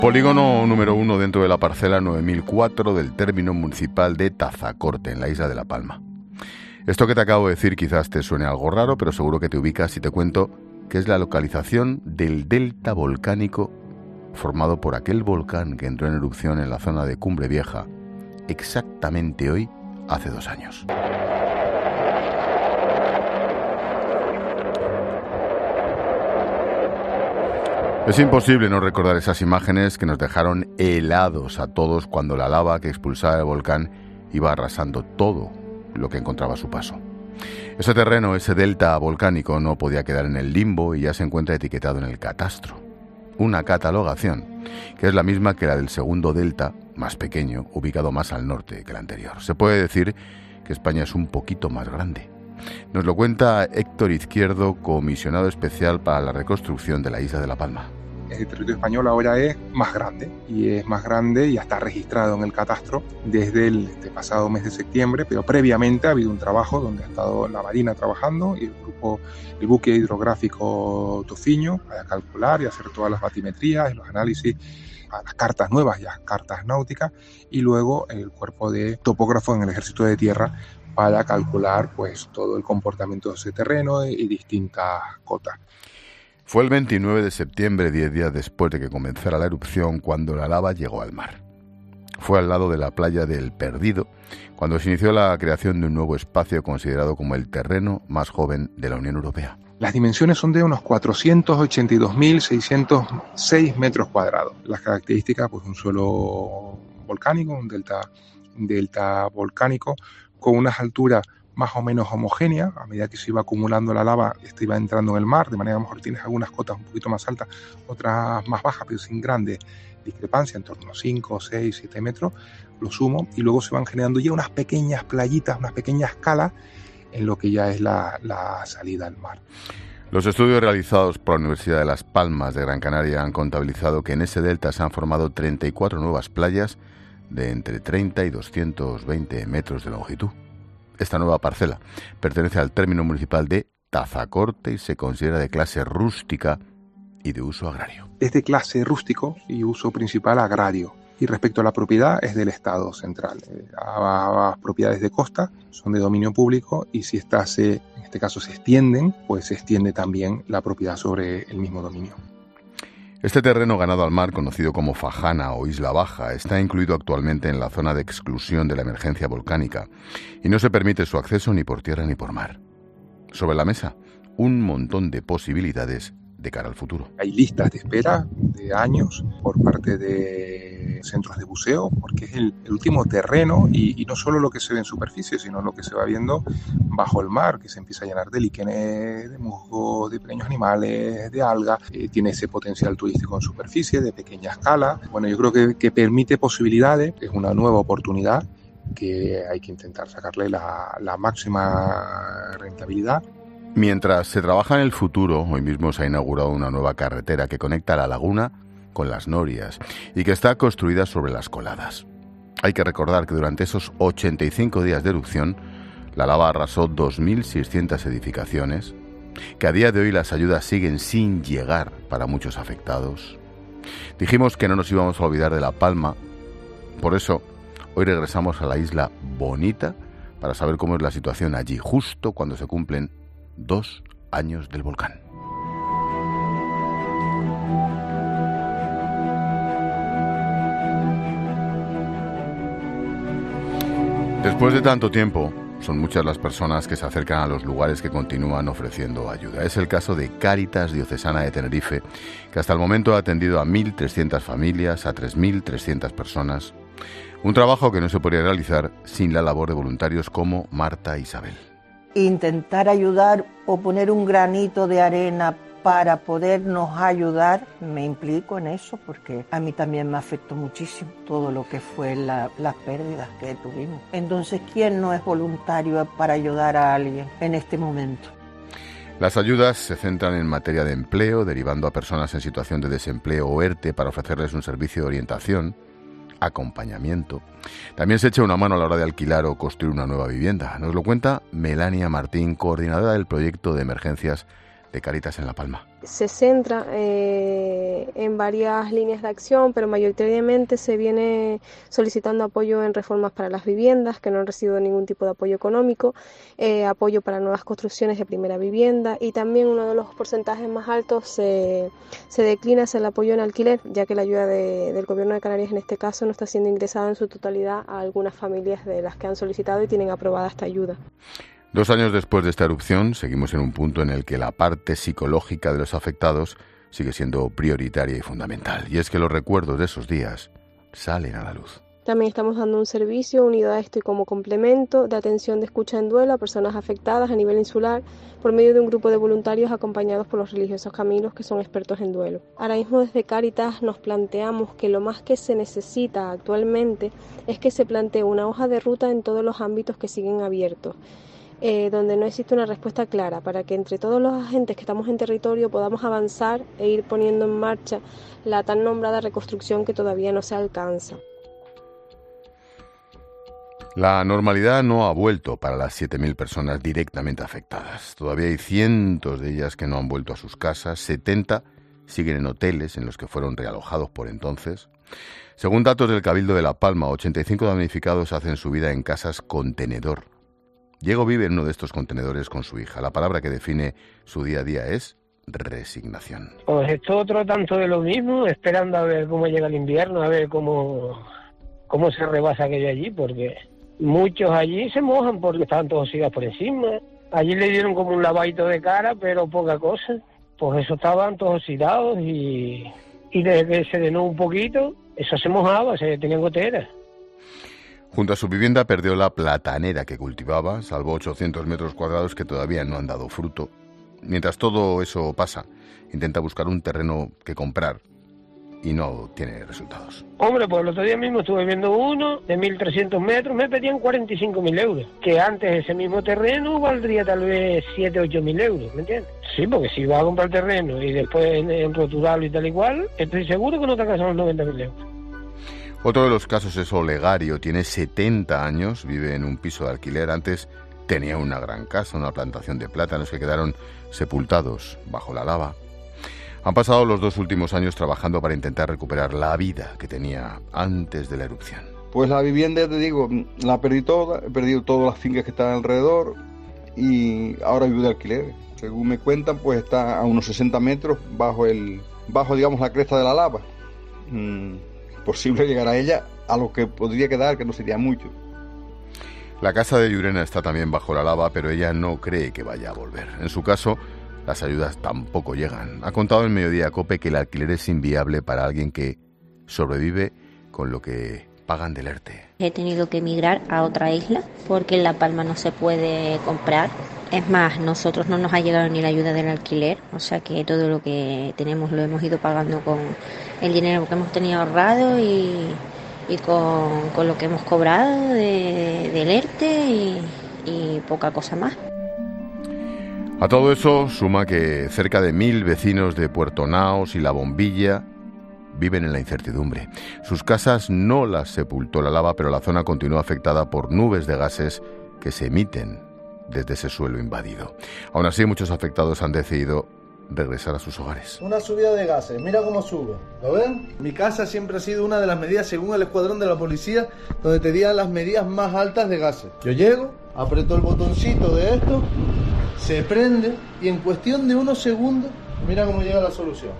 Polígono número 1 dentro de la parcela 9004 del término municipal de Tazacorte, en la isla de La Palma. Esto que te acabo de decir quizás te suene algo raro, pero seguro que te ubicas si te cuento que es la localización del delta volcánico formado por aquel volcán que entró en erupción en la zona de Cumbre Vieja exactamente hoy, hace 2 años. Es imposible no recordar esas imágenes que nos dejaron helados a todos cuando la lava que expulsaba el volcán iba arrasando todo lo que encontraba a su paso. Ese terreno, ese delta volcánico, no podía quedar en el limbo y ya se encuentra etiquetado en el catastro. Una catalogación que es la misma que la del segundo delta, más pequeño, ubicado más al norte que el anterior. Se puede decir que España es un poquito más grande. Nos lo cuenta Héctor Izquierdo, comisionado especial para la reconstrucción de la isla de La Palma. El territorio español ahora es más grande y ya está registrado en el catastro desde el pasado mes de septiembre, pero previamente ha habido un trabajo donde ha estado la Marina trabajando y el buque hidrográfico Tofiño para calcular y hacer todas las batimetrías y los análisis a las cartas nuevas y a las cartas náuticas, y luego el cuerpo de topógrafos en el Ejército de Tierra para calcular pues todo el comportamiento de ese terreno y distintas cotas. Fue el 29 de septiembre, 10 días después de que comenzara la erupción, cuando la lava llegó al mar. Fue al lado de la playa del Perdido, cuando se inició la creación de un nuevo espacio considerado como el terreno más joven de la Unión Europea. Las dimensiones son de unos 482.606 metros cuadrados. Las características, pues un suelo volcánico, un delta volcánico, con unas alturas más o menos homogéneas. A medida que se iba acumulando la lava, iba entrando en el mar, de manera que a lo mejor tienes algunas cotas un poquito más altas, otras más bajas, pero sin grandes discrepancias, en torno a 5, 6, 7 metros, lo sumo, y luego se van generando ya unas pequeñas playitas, unas pequeñas calas, en lo que ya es la salida al mar. Los estudios realizados por la Universidad de Las Palmas de Gran Canaria han contabilizado que en ese delta se han formado 34 nuevas playas de entre 30 y 220 metros de longitud. Esta nueva parcela pertenece al término municipal de Tazacorte y se considera de clase rústica y de uso agrario. Es de clase rústico y uso principal agrario. Y respecto a la propiedad, es del Estado central. Las propiedades de costa son de dominio público y si estas, en este caso, se extienden, pues se extiende también la propiedad sobre el mismo dominio. Este terreno ganado al mar, conocido como Fajana o Isla Baja, está incluido actualmente en la zona de exclusión de la emergencia volcánica y no se permite su acceso ni por tierra ni por mar. Sobre la mesa, un montón de posibilidades de cara al futuro. Hay listas de espera de años por parte de centros de buceo, porque es el último terreno y no solo lo que se ve en superficie, sino lo que se va viendo bajo el mar, que se empieza a llenar de líquenes, de musgo, de pequeños animales, de algas. Tiene ese potencial turístico en superficie, de pequeña escala. Bueno, yo creo que permite posibilidades, es una nueva oportunidad que hay que intentar sacarle la máxima rentabilidad. Mientras se trabaja en el futuro, hoy mismo se ha inaugurado una nueva carretera que conecta la laguna con las norias y que está construida sobre las coladas. Hay que recordar que durante esos 85 días de erupción, la lava arrasó 2.600 edificaciones, que a día de hoy las ayudas siguen sin llegar para muchos afectados. Dijimos que no nos íbamos a olvidar de La Palma, por eso hoy regresamos a la isla bonita para saber cómo es la situación allí, justo cuando se cumplen 2 años del volcán. Después de tanto tiempo, son muchas las personas que se acercan a los lugares que continúan ofreciendo ayuda. Es el caso de Cáritas Diocesana de Tenerife, que hasta el momento ha atendido a 1.300 familias, a 3.300 personas. Un trabajo que no se podría realizar sin la labor de voluntarios como Marta e Isabel. Intentar ayudar o poner un granito de arena para podernos ayudar, me implico en eso porque a mí también me afectó muchísimo todo lo que fue las pérdidas que tuvimos. Entonces, ¿quién no es voluntario para ayudar a alguien en este momento? Las ayudas se centran en materia de empleo, derivando a personas en situación de desempleo o ERTE para ofrecerles un servicio de orientación, acompañamiento. También se echa una mano a la hora de alquilar o construir una nueva vivienda. Nos lo cuenta Melania Martín, coordinadora del proyecto de emergencias de Cáritas en La Palma. Se centra en en varias líneas de acción, pero mayoritariamente se viene solicitando apoyo en reformas para las viviendas, que no han recibido ningún tipo de apoyo económico, apoyo para nuevas construcciones de primera vivienda, y también uno de los porcentajes más altos se declina hacia el apoyo en alquiler, ya que la ayuda del Gobierno de Canarias en este caso no está siendo ingresada en su totalidad a algunas familias de las que han solicitado y tienen aprobada esta ayuda. 2 años después de esta erupción, seguimos en un punto en el que la parte psicológica de los afectados sigue siendo prioritaria y fundamental. Y es que los recuerdos de esos días salen a la luz. También estamos dando un servicio unido a esto y como complemento de atención de escucha en duelo a personas afectadas a nivel insular por medio de un grupo de voluntarios acompañados por los religiosos caminos que son expertos en duelo. Ahora mismo desde Cáritas nos planteamos que lo más que se necesita actualmente es que se plantee una hoja de ruta en todos los ámbitos que siguen abiertos, donde no existe una respuesta clara, para que entre todos los agentes que estamos en territorio podamos avanzar e ir poniendo en marcha la tan nombrada reconstrucción que todavía no se alcanza. La normalidad no ha vuelto para las 7.000 personas directamente afectadas. Todavía hay cientos de ellas que no han vuelto a sus casas, 70 siguen en hoteles en los que fueron realojados por entonces. Según datos del Cabildo de La Palma, 85 damnificados hacen su vida en casas contenedor. Diego vive en uno de estos contenedores con su hija. La palabra que define su día a día es resignación. Pues esto otro tanto de lo mismo, esperando a ver cómo llega el invierno, a ver cómo se rebasa aquello allí, porque muchos allí se mojan porque estaban todos oxidados por encima. Allí le dieron como un lavadito de cara, pero poca cosa. Pues eso estaban todos oxidados y desde que se denó un poquito, eso se mojaba, se tenían goteras. Junto a su vivienda perdió la platanera que cultivaba, salvo 800 metros cuadrados que todavía no han dado fruto. Mientras todo eso pasa, intenta buscar un terreno que comprar y no tiene resultados. Hombre, pues el otro día mismo estuve viendo uno de 1.300 metros, me pedían 45.000 euros, que antes ese mismo terreno valdría tal vez 7.000 o 8.000 euros, ¿me entiendes? Sí, porque si vas a comprar terreno y después en roturarlo y tal y cual, estoy seguro que no te alcanzan los 90.000 euros. Otro de los casos es Olegario, tiene 70 años, vive en un piso de alquiler. Antes tenía una gran casa, una plantación de plátanos que quedaron sepultados bajo la lava. Han pasado los 2 últimos años trabajando para intentar recuperar la vida que tenía antes de la erupción. Pues la vivienda, te digo, la perdí toda, he perdido todas las fincas que están alrededor y ahora vivo de alquiler. Según me cuentan, pues está a unos 60 metros bajo digamos, la cresta de la lava. Posible llegar a ella a lo que podría quedar, que no sería mucho. La casa de Llurena está también bajo la lava, pero ella no cree que vaya a volver. En su caso, las ayudas tampoco llegan. Ha contado en Mediodía COPE que el alquiler es inviable para alguien que sobrevive con lo que pagan del ERTE. He tenido que emigrar a otra isla porque en La Palma no se puede comprar. Es más, nosotros no nos ha llegado ni la ayuda del alquiler, o sea que todo lo que tenemos lo hemos ido pagando con el dinero que hemos tenido ahorrado y con lo que hemos cobrado del ERTE y poca cosa más. A todo eso suma que cerca de 1.000 vecinos de Puerto Naos y La Bombilla viven en la incertidumbre. Sus casas no las sepultó la lava, pero la zona continúa afectada por nubes de gases que se emiten desde ese suelo invadido. Aún así, muchos afectados han decidido regresar a sus hogares. Una subida de gases, mira cómo sube, ¿lo ven? Mi casa siempre ha sido una de las medidas, según el escuadrón de la policía, donde tenían las medidas más altas de gases. Yo llego, aprieto el botoncito de esto, se prende y en cuestión de unos segundos, mira cómo llega la solución.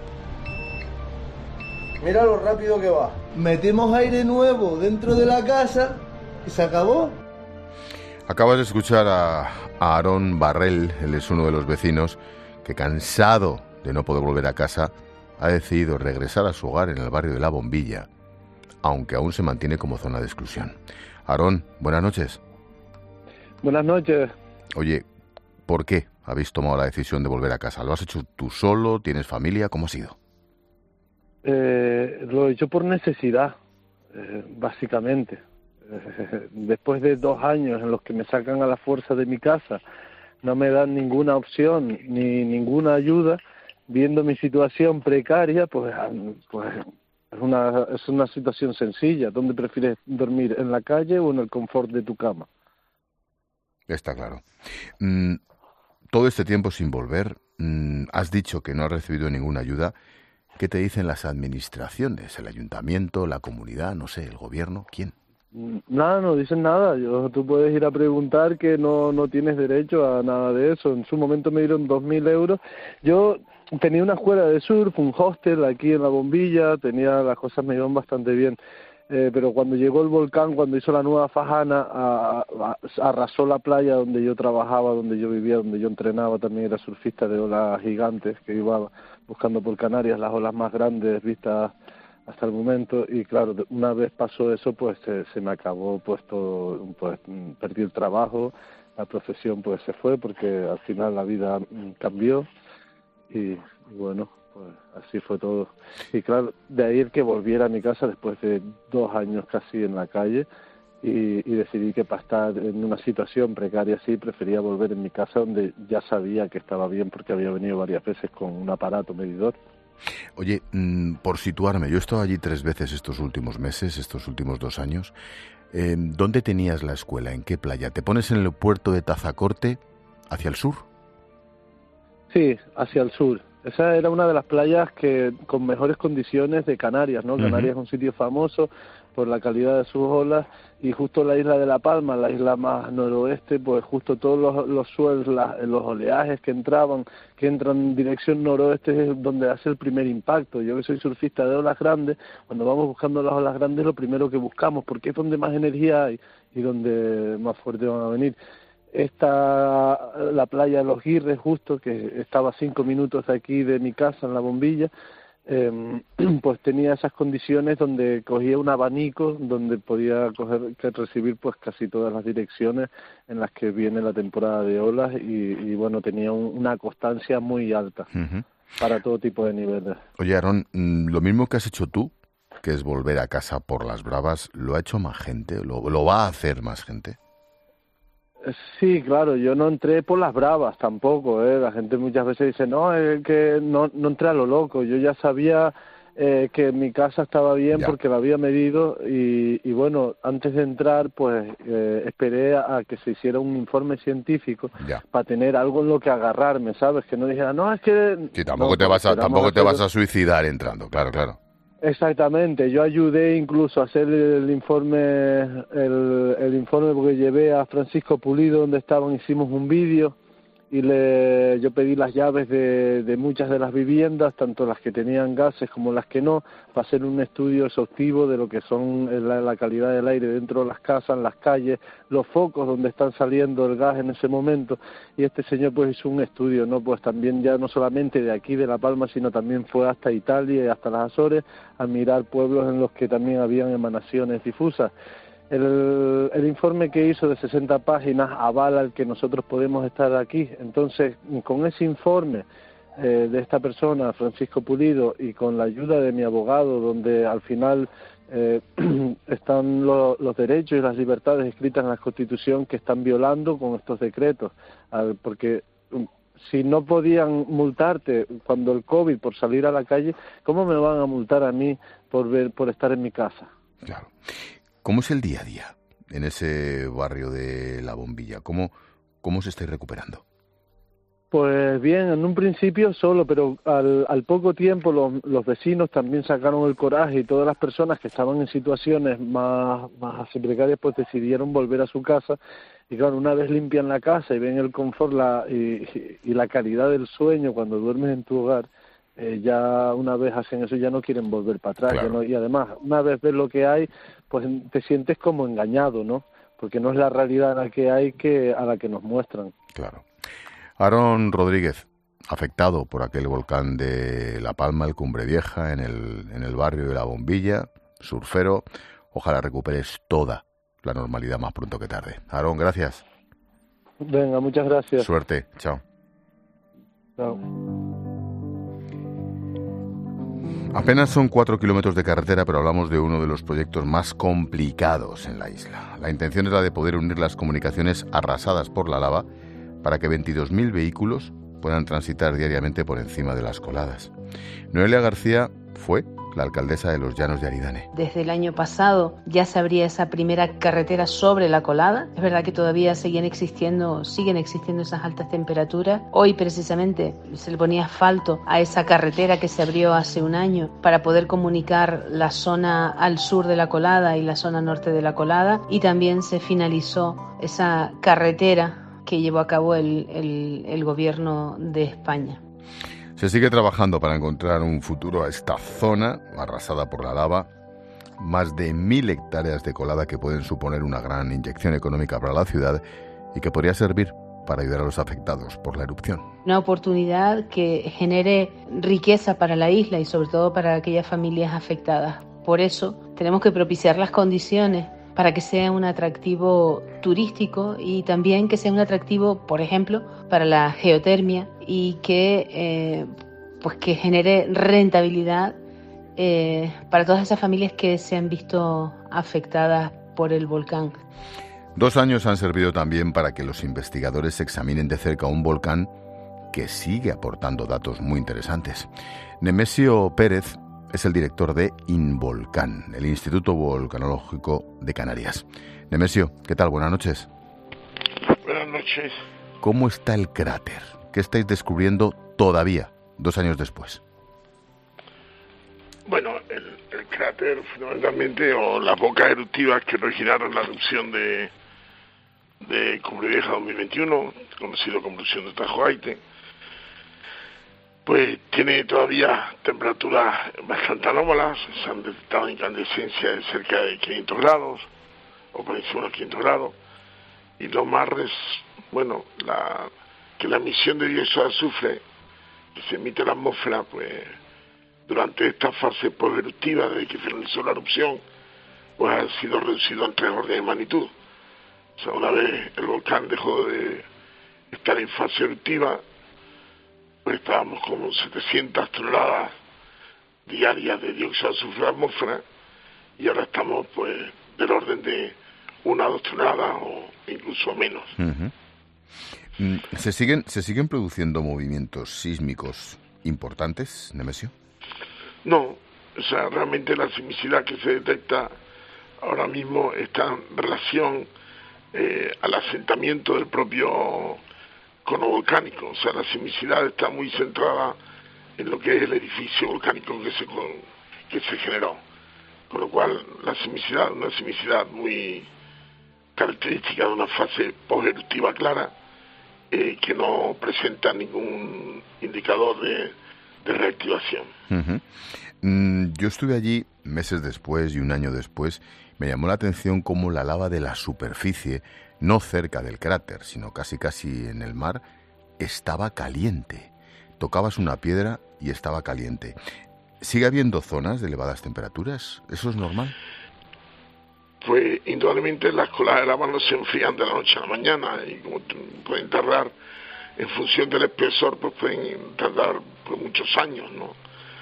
Mira lo rápido que va. Metemos aire nuevo dentro de la casa y se acabó. Acabas de escuchar a Aarón Barrel, él es uno de los vecinos que, cansado de no poder volver a casa, ha decidido regresar a su hogar en el barrio de La Bombilla, aunque aún se mantiene como zona de exclusión. Aarón, buenas noches. Buenas noches. Oye, ¿por qué habéis tomado la decisión de volver a casa? ¿Lo has hecho tú solo? ¿Tienes familia? ¿Cómo ha sido? Lo he hecho por necesidad, básicamente. Después de 2 años en los que me sacan a la fuerza de mi casa, no me dan ninguna opción ni ninguna ayuda, viendo mi situación precaria, pues es una situación sencilla. ¿Dónde prefieres dormir, en la calle o en el confort de tu cama? Está claro. Todo este tiempo sin volver, has dicho que no has recibido ninguna ayuda. ¿Qué te dicen las administraciones? ¿El ayuntamiento, la comunidad, no sé, el gobierno? ¿Quién? Nada, no dicen nada. Tú puedes ir a preguntar que no tienes derecho a nada de eso. En su momento me dieron 2.000 euros. Yo tenía una escuela de surf, un hostel aquí en La Bombilla, las cosas me iban bastante bien. Pero cuando llegó el volcán, cuando hizo la nueva fajana, arrasó la playa donde yo trabajaba, donde yo vivía, donde yo entrenaba. También era surfista de olas gigantes, que iba buscando por Canarias las olas más grandes vistas hasta el momento. Y claro, una vez pasó eso, pues se me acabó pues todo, pues perdí el trabajo, la profesión pues se fue, porque al final la vida cambió y bueno, pues así fue todo. Y claro, de ahí el que volviera a mi casa después de 2 años casi en la calle, y decidí que para estar en una situación precaria así, prefería volver en mi casa, donde ya sabía que estaba bien, porque había venido varias veces con un aparato medidor. Oye, por situarme, yo he estado allí 3 veces estos últimos meses, estos últimos 2 años. ¿Dónde tenías la escuela? ¿En qué playa? ¿Te pones en el puerto de Tazacorte, hacia el sur? Sí, hacia el sur. Esa era una de las playas que con mejores condiciones de Canarias, ¿no? Canarias es un sitio famoso por la calidad de sus olas, y justo la isla de La Palma, la isla más noroeste, pues justo todos los suelos, los oleajes que entran en dirección noroeste, es donde hace el primer impacto. Yo que soy surfista de olas grandes, cuando vamos buscando las olas grandes, lo primero que buscamos, porque es donde más energía hay y donde más fuerte van a venir. La playa de Los Guirres, justo, que estaba a 5 minutos de aquí de mi casa, en La Bombilla, pues tenía esas condiciones donde cogía un abanico, donde podía recibir pues casi todas las direcciones en las que viene la temporada de olas, y bueno, tenía una constancia muy alta para todo tipo de niveles. Oye, Aarón, lo mismo que has hecho tú, que es volver a casa por las bravas, ¿lo ha hecho más gente? ¿Lo va a hacer más gente? Sí, claro, yo no entré por las bravas tampoco, La gente muchas veces dice, no, que no entré a lo loco. Yo ya sabía que mi casa estaba bien, porque la había medido, y bueno, antes de entrar, pues esperé a que se hiciera un informe científico para tener algo en lo que agarrarme, ¿sabes? Que no dijera, no, es que... Sí, tampoco te vas a suicidar entrando, claro. Exactamente, yo ayudé incluso a hacer el informe porque llevé a Francisco Pulido donde estaban, hicimos un vídeo, y yo pedí las llaves de muchas de las viviendas, tanto las que tenían gases como las que no, para hacer un estudio exhaustivo de lo que son la calidad del aire dentro de las casas, en las calles, los focos donde están saliendo el gas en ese momento. Y este señor pues hizo un estudio, ¿no? Pues también ya no solamente de aquí de La Palma, sino también fue hasta Italia y hasta las Azores a mirar pueblos en los que también habían emanaciones difusas. El informe que hizo de 60 páginas avala el que nosotros podemos estar aquí. Entonces, con ese informe de esta persona, Francisco Pulido, y con la ayuda de mi abogado, donde al final están los derechos y las libertades escritas en la Constitución que están violando con estos decretos, porque si no podían multarte cuando el COVID por salir a la calle, ¿cómo me van a multar a mí por estar en mi casa? Claro. ¿Cómo es el día a día en ese barrio de La Bombilla? ¿Cómo se estáis recuperando? Pues bien, en un principio solo, pero al poco tiempo los vecinos también sacaron el coraje, y todas las personas que estaban en situaciones más precarias pues decidieron volver a su casa. Y claro, una vez limpian la casa y ven el confort y la calidad del sueño cuando duermes en tu hogar, ya una vez hacen eso ya no quieren volver para atrás. Claro. Y además, una vez ves lo que hay, pues te sientes como engañado, ¿no? Porque no es la realidad la que hay a la que nos muestran. Claro. Aarón Rodríguez, afectado por aquel volcán de La Palma, el Cumbre Vieja, en el barrio de La Bombilla, surfero, ojalá recuperes toda la normalidad más pronto que tarde. Aarón, gracias. Venga, muchas gracias. Suerte, chao. Chao. Apenas son 4 kilómetros de carretera, pero hablamos de uno de los proyectos más complicados en la isla. La intención es la de poder unir las comunicaciones arrasadas por la lava para que 22.000 vehículos puedan transitar diariamente por encima de las coladas. Noelia García fue la alcaldesa de los Llanos de Aridane. Desde el año pasado ya se abría esa primera carretera sobre la colada. Es verdad que todavía siguen existiendo esas altas temperaturas. Hoy precisamente se le ponía asfalto a esa carretera que se abrió hace un año para poder comunicar la zona al sur de la colada y la zona norte de la colada, y también se finalizó esa carretera que llevó a cabo el gobierno de España. Se sigue trabajando para encontrar un futuro a esta zona arrasada por la lava. Más de 1.000 hectáreas de colada que pueden suponer una gran inyección económica para la ciudad y que podría servir para ayudar a los afectados por la erupción. Una oportunidad que genere riqueza para la isla y sobre todo para aquellas familias afectadas. Por eso tenemos que propiciar las condiciones para que sea un atractivo turístico y también que sea un atractivo, por ejemplo, para la geotermia y que genere rentabilidad para todas esas familias que se han visto afectadas por el volcán. 2 años han servido también para que los investigadores examinen de cerca un volcán que sigue aportando datos muy interesantes. Nemesio Pérez es el director de Involcán, el Instituto Volcanológico de Canarias. Nemesio, ¿qué tal? Buenas noches. Buenas noches. ¿Cómo está el cráter? ¿Qué estáis descubriendo todavía, 2 años después? Bueno, el cráter fundamentalmente, o las bocas eruptivas que originaron la erupción de Cumbres 2021, conocido como erupción de Tajo Aite, pues tiene todavía temperaturas bastante anómalas. Se han detectado incandescencias de cerca de 500 grados o por encima de los 500 grados, y lo más que la emisión de dióxido de azufre que se emite en la atmósfera, pues durante esta fase posteruptiva desde que finalizó la erupción, pues ha sido reducido en 3 órdenes de magnitud. O sea, una vez el volcán dejó de estar en fase eruptiva, pues estábamos con 700 toneladas diarias de dióxido de azufre en la atmósfera, y ahora estamos pues del orden de 1 a 2 toneladas o incluso menos. Uh-huh. ¿Se siguen produciendo movimientos sísmicos importantes, Nemesio? No, o sea, realmente la sismicidad que se detecta ahora mismo está en relación al asentamiento del propio cono volcánico. O sea, la sismicidad está muy centrada en lo que es el edificio volcánico que se generó, con lo cual la sismicidad es una sismicidad muy característica de una fase posteruptiva clara, que no presenta ningún indicador de reactivación. Uh-huh. Yo estuve allí meses después y 1 año después. Me llamó la atención cómo la lava de la superficie, no cerca del cráter, sino casi en el mar, estaba caliente. Tocabas una piedra y estaba caliente. ¿Sigue habiendo zonas de elevadas temperaturas? ¿Eso es normal? Pues indudablemente las colas de lava no se enfrían de la noche a la mañana, y como pueden tardar, en función del espesor, pues pueden tardar pues muchos años, ¿no?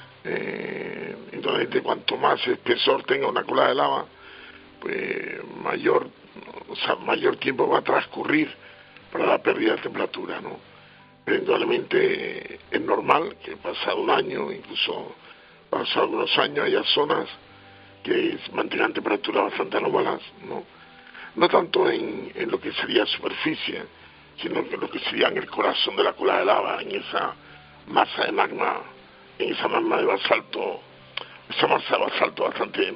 Entonces, cuanto más espesor tenga una cola de lava, pues mayor tiempo va a transcurrir para la pérdida de temperatura, ¿no? Pero indudablemente es normal que pasado 1 año, incluso pasado algunos años, haya zonas que mantengan temperaturas bastante anómalas, ¿no? No tanto en lo que sería superficie, sino que lo que sería en el corazón de la cola de lava, en esa masa de magma, en esa magma de basalto, esa masa de basalto bastante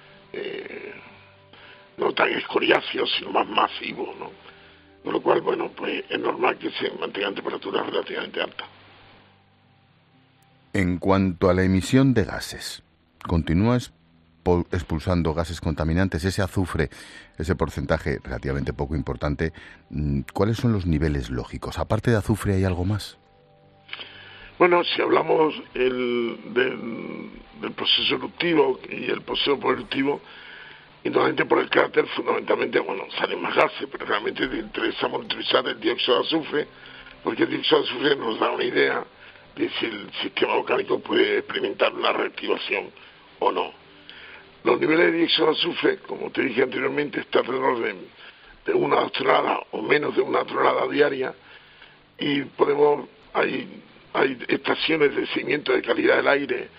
no tan escoriáceo, sino más masivo, ¿no? Con lo cual, bueno, pues es normal que se mantengan temperaturas relativamente altas. En cuanto a la emisión de gases, ¿continúa expulsando gases contaminantes, ese azufre, ese porcentaje relativamente poco importante? ¿Cuáles son los niveles lógicos? Aparte de azufre, ¿hay algo más? Bueno, si hablamos del proceso eruptivo y el proceso posteruptivo, indudablemente por el cráter fundamentalmente, salen más gases, pero realmente te interesa monitorizar el dióxido de azufre, porque el dióxido de azufre nos da una idea de si el sistema volcánico puede experimentar una reactivación o no. Los niveles de dióxido de azufre, como te dije anteriormente, están alrededor de 1 a 2 toneladas o menos de 1 tonelada diaria, y hay estaciones de seguimiento de calidad del aire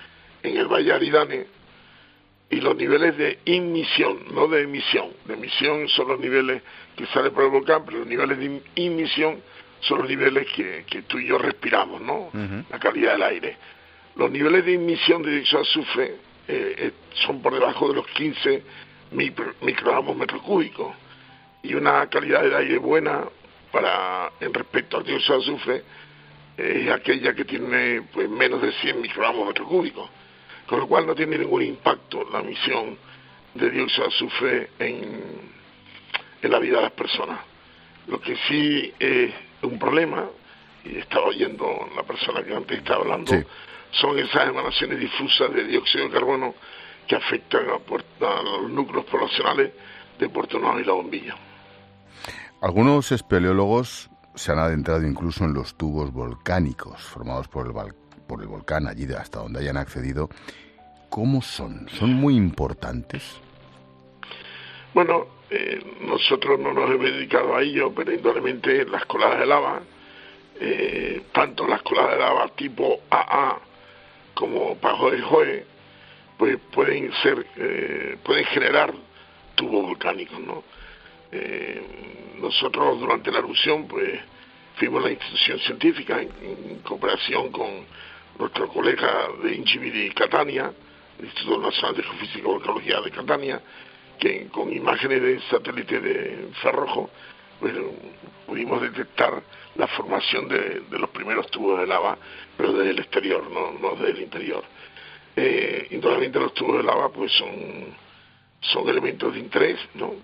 en el Valle Aridane, y los niveles de ignición, no de emisión. De emisión son los niveles que salen por el volcán, pero los niveles de ignición son los niveles que tú y yo respiramos, ¿no? La calidad del aire. Los niveles de ignión de dióxido de azufre son por debajo de los 15 microgramos metro cúbicos, y una calidad del aire buena en respecto al dióxido de azufre es aquella que tiene pues menos de 100 microgramos metro cúbicos, con lo cual no tiene ningún impacto la emisión de dióxido de azufre en la vida de las personas. Lo que sí es un problema, y estaba oyendo la persona que antes estaba hablando, sí, son esas emanaciones difusas de dióxido de carbono que afectan a los núcleos poblacionales de Puerto Nuevo y La Bombilla. Algunos espeleólogos se han adentrado incluso en los tubos volcánicos formados por el volcán, allí hasta donde hayan accedido. ¿Cómo son? ¿Son muy importantes? Bueno, nosotros no nos hemos dedicado a ello, pero indudablemente las coladas de lava, tanto las coladas de lava tipo AA como Pajo de Joe, pues pueden generar tubos volcánicos, ¿no? Nosotros durante la erupción pues fuimos a la institución científica en cooperación con nuestro colega de Incivili Catania, el Instituto Nacional de Geofísica y Volcanología de Catania, que con imágenes de satélite de infrarrojo pues pudimos detectar la formación de los primeros tubos de lava, pero desde el exterior, no desde el interior. Indudablemente los tubos de lava pues son elementos de interés, ¿no?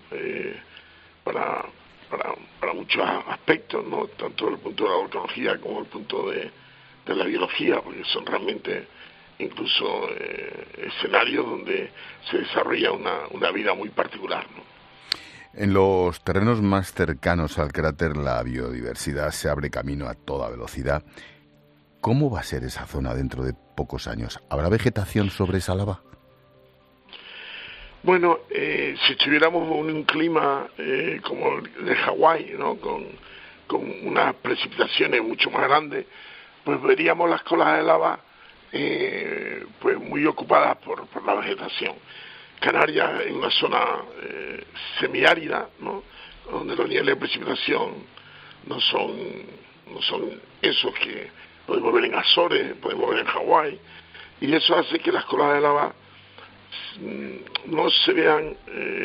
Para muchos aspectos, ¿no? Tanto desde el punto de la volcanología como desde el punto de la biología, porque son realmente incluso escenarios donde se desarrolla una vida muy particular, ¿no? En los terrenos más cercanos al cráter la biodiversidad se abre camino a toda velocidad. ¿Cómo va a ser esa zona dentro de pocos años? ¿Habrá vegetación sobre esa lava? Bueno, si estuviéramos en un clima como el de Hawái, ¿no? con unas precipitaciones mucho más grandes, pues veríamos las colas de lava pues muy ocupadas por la vegetación. Canarias es una zona semiárida, ¿no? Donde los niveles de precipitación no son esos que podemos ver en Azores, podemos ver en Hawái, y eso hace que las colas de lava no se vean,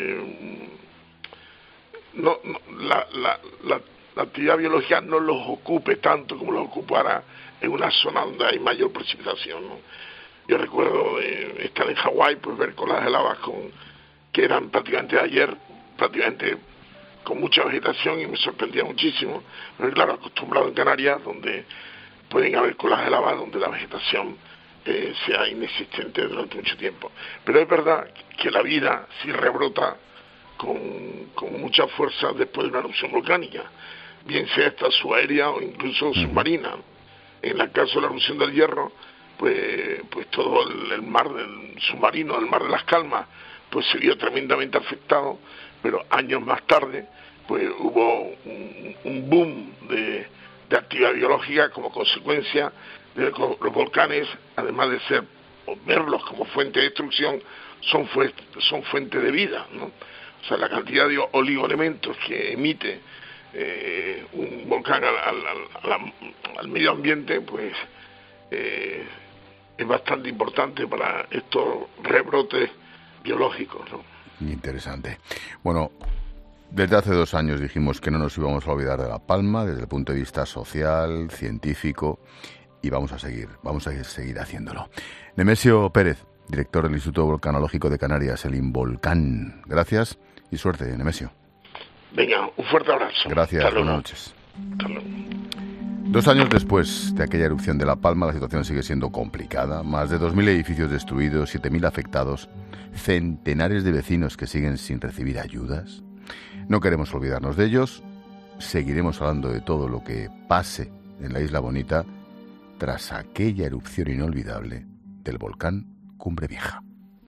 la actividad biológica no los ocupe tanto como los ocupara en una zona donde hay mayor precipitación, ¿no? Yo recuerdo estar en Hawái, pues ver colas de lava que eran prácticamente ayer, prácticamente con mucha vegetación, y me sorprendía muchísimo. Pero claro, acostumbrado en Canarias, donde pueden haber colas de lava donde la vegetación sea inexistente durante mucho tiempo. Pero es verdad que la vida sí rebrota con mucha fuerza después de una erupción volcánica, bien sea esta subaérea o incluso submarina. En el caso de la erupción del Hierro, pues todo el mar del submarino, el mar de las Calmas, pues se vio tremendamente afectado, pero años más tarde pues hubo un boom de actividad biológica como consecuencia de los volcanes, además de verlos como fuente de destrucción, son fuente de vida, ¿no? O sea, la cantidad de oligoelementos que emite un volcán al medio ambiente, pues es bastante importante para estos rebrotes biológicos, ¿no? Interesante. Bueno, desde hace 2 años dijimos que no nos íbamos a olvidar de La Palma desde el punto de vista social, científico, y vamos a seguir haciéndolo. Nemesio Pérez, director del Instituto Volcanológico de Canarias, el Involcán. Gracias y suerte, Nemesio. Venga, un fuerte abrazo. Gracias, buenas noches. 2 años después de aquella erupción de La Palma, la situación sigue siendo complicada. Más de 2.000 edificios destruidos, 7.000 afectados, centenares de vecinos que siguen sin recibir ayudas. No queremos olvidarnos de ellos. Seguiremos hablando de todo lo que pase en la Isla Bonita tras aquella erupción inolvidable del volcán Cumbre Vieja.